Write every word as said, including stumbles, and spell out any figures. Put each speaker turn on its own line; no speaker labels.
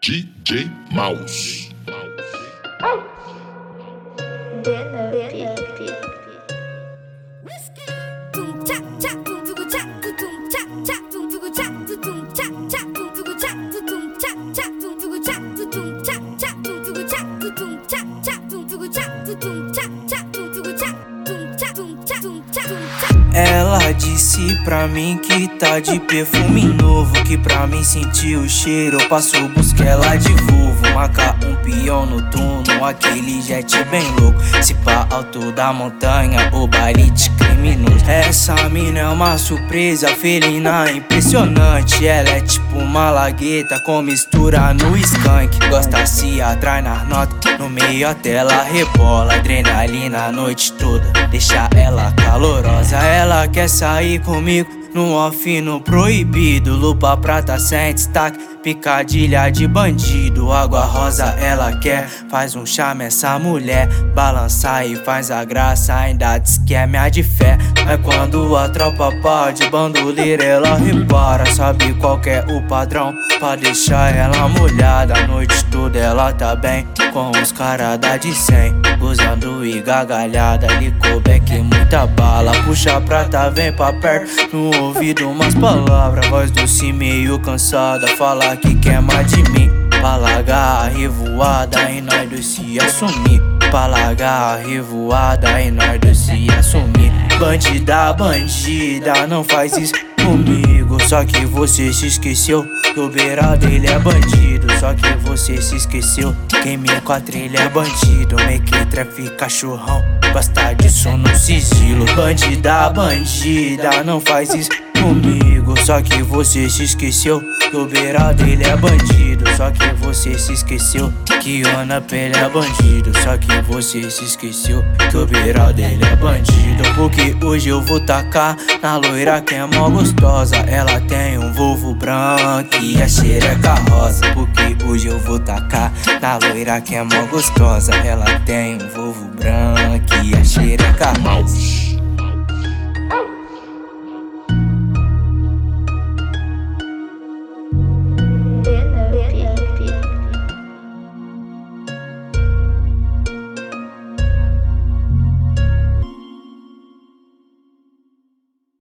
D J Mouse.
Ela disse pra mim que tá de perfume novo, que pra mim sentir o cheiro eu passo busca ela de Volvo. Marca um peão noturno, aquele jet bem louco. Se pá alto da montanha, o baile de criminoso. Essa mina é uma surpresa felina impressionante. Ela é tipo uma lagueta com mistura no skunk. Gosta se atrai nas notas, no meio até ela rebola. Adrenalina a noite toda, deixa ela calorosa. Ela quer sair comigo no off, no proibido. Lupa prata sem destaque, picadilha de bandido. Água rosa ela quer, faz um charme essa mulher. Balança e faz a graça, ainda diz que é minha de fé. Mas quando a tropa pode, bandoleira ela repara. Sabe qual que é o padrão, pra deixar ela molhada. A noite toda ela tá bem, com os cara da de cem. Gozando e gargalhada, licobeck e muita bala. Puxa a prata, vem pra perto, no ouvido umas palavras. Voz doce meio cansada, fala que quer mais de mim. Pra largar a revoada e nós dois se assumir. Pra largar a revoada e nós dois se assumir. Bandida, bandida, não faz isso comigo. Só que você se esqueceu que o beira dele é bandido. Só que você se esqueceu quem me encontra ele é bandido. Mequetref, cachorrão, gosta disso no sigilo. Bandida, bandida, não faz isso comigo. Só que você se esqueceu que o beira dele é bandido. Só que você se esqueceu que o Anapele é bandido. Só que você se esqueceu que o beira dele é bandido. Porque hoje eu vou tacar na loira que é mó gostosa. Ela tem um Volvo branco e a xereca rosa. Porque hoje eu vou tacar na loira que é mó gostosa. Ela tem um Volvo branco e a xereca rosa.